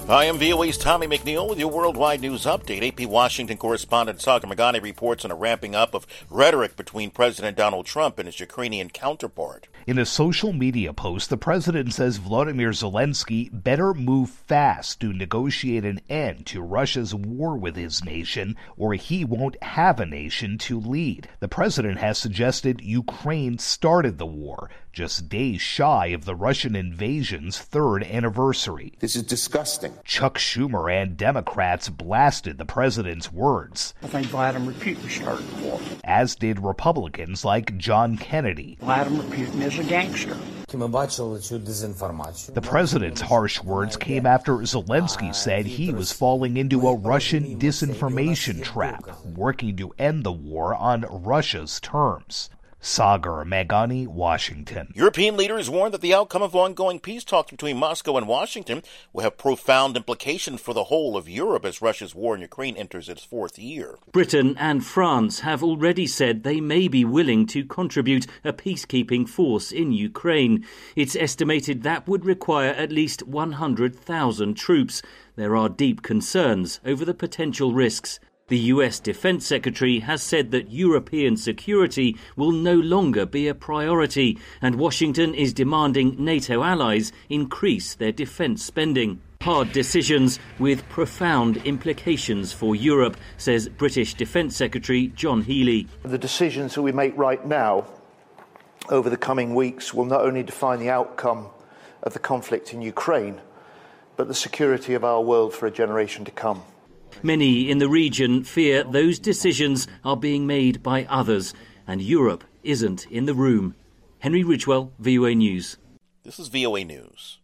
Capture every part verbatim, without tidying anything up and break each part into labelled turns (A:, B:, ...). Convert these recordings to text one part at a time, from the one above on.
A: Hi, I'm V O A's Tommy McNeil with your worldwide news update. A P Washington correspondent Sagar Meghani reports on a ramping up of rhetoric between President Donald Trump and his Ukrainian counterpart.
B: In a social media post, the president says Volodymyr Zelensky better move fast to negotiate an end to Russia's war with his nation, or he won't have a nation to lead. The president has suggested Ukraine started the war, just days shy of the Russian invasion's third anniversary.
C: This is disgusting.
B: Chuck Schumer and Democrats blasted the president's words.
D: I think Vladimir Putin started the war.
B: As did Republicans like John Kennedy.
D: Vladimir Putin is a gangster.
B: The president's harsh words came after Zelensky said he was falling into a Russian disinformation trap, working to end the war on Russia's terms. Sagar Meghani, Washington.
A: European leaders warned that the outcome of ongoing peace talks between Moscow and Washington will have profound implications for the whole of Europe as Russia's war in Ukraine enters its fourth year.
E: Britain and France have already said they may be willing to contribute a peacekeeping force in Ukraine. It's estimated that would require at least one hundred thousand troops. There are deep concerns over the potential risks. The U S Defense Secretary has said that European security will no longer be a priority, and Washington is demanding NATO allies increase their defense spending. Hard decisions with profound implications for Europe, says British Defense Secretary John Healey.
F: The decisions that we make right now over the coming weeks will not only define the outcome of the conflict in Ukraine, but the security of our world for a generation to come.
E: Many in the region fear those decisions are being made by others, and Europe isn't in the room. Henry Ridgwell, V O A News.
A: This is V O A News.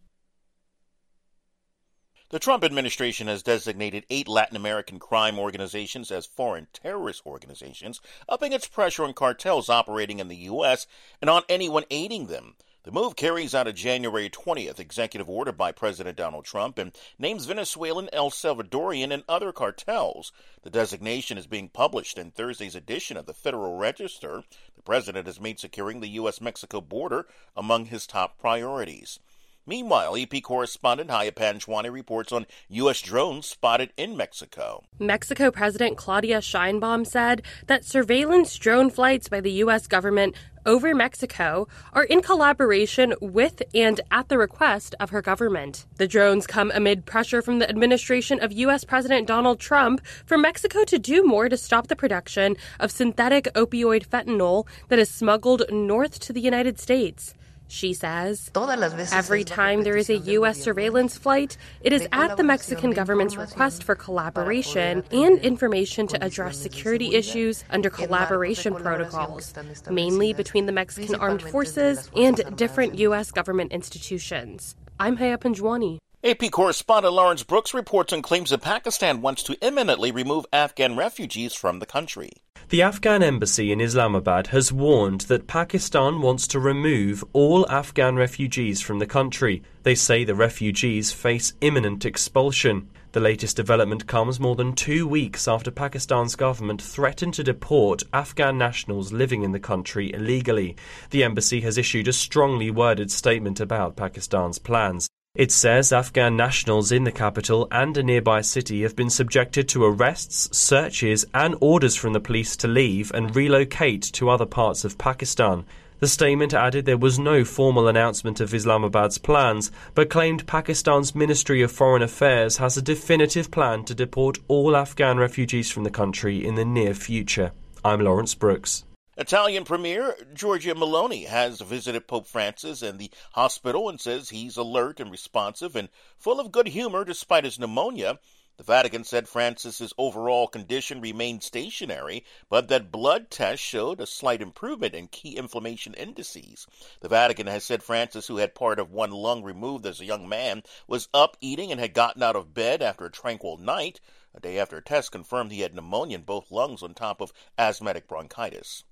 A: The Trump administration has designated eight Latin American crime organizations as foreign terrorist organizations, upping its pressure on cartels operating in the U S and on anyone aiding them. The move carries out a January twentieth executive order by President Donald Trump and names Venezuelan, El Salvadorian, and other cartels. The designation is being published in Thursday's edition of the Federal Register. The president has made securing the U S Mexico border among his top priorities. Meanwhile, A P correspondent Haya Panjwani reports on U S drones spotted in Mexico.
G: Mexico President Claudia Sheinbaum said that surveillance drone flights by the U S government over Mexico are in collaboration with and at the request of her government. The drones come amid pressure from the administration of U S President Donald Trump for Mexico to do more to stop the production of synthetic opioid fentanyl that is smuggled north to the United States. She says, every time there is a U S surveillance flight, it is at the Mexican government's request for collaboration and information to address security issues under collaboration protocols, mainly between the Mexican armed forces and different U S government institutions. I'm Haya Panjwani.
A: A P correspondent Lawrence Brooks reports on claims that Pakistan wants to imminently remove Afghan refugees from the country.
H: The Afghan embassy in Islamabad has warned that Pakistan wants to remove all Afghan refugees from the country. They say the refugees face imminent expulsion. The latest development comes more than two weeks after Pakistan's government threatened to deport Afghan nationals living in the country illegally. The embassy has issued a strongly worded statement about Pakistan's plans. It says Afghan nationals in the capital and a nearby city have been subjected to arrests, searches and orders from the police to leave and relocate to other parts of Pakistan. The statement added there was no formal announcement of Islamabad's plans, but claimed Pakistan's Ministry of Foreign Affairs has a definitive plan to deport all Afghan refugees from the country in the near future. I'm Lawrence Brooks.
A: Italian Premier Giorgia Meloni has visited Pope Francis in the hospital and says he's alert and responsive and full of good humor despite his pneumonia. The Vatican said Francis's overall condition remained stationary, but that blood tests showed a slight improvement in key inflammation indices. The Vatican has said Francis, who had part of one lung removed as a young man, was up eating and had gotten out of bed after a tranquil night. A day after a test confirmed he had pneumonia in both lungs on top of asthmatic bronchitis.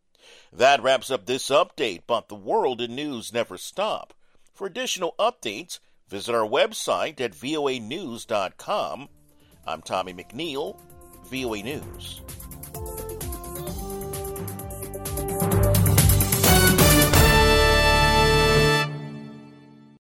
A: That wraps up this update, but the world and news never stop. For additional updates, visit our website at voa news dot com. I'm Tommy McNeil, V O A News.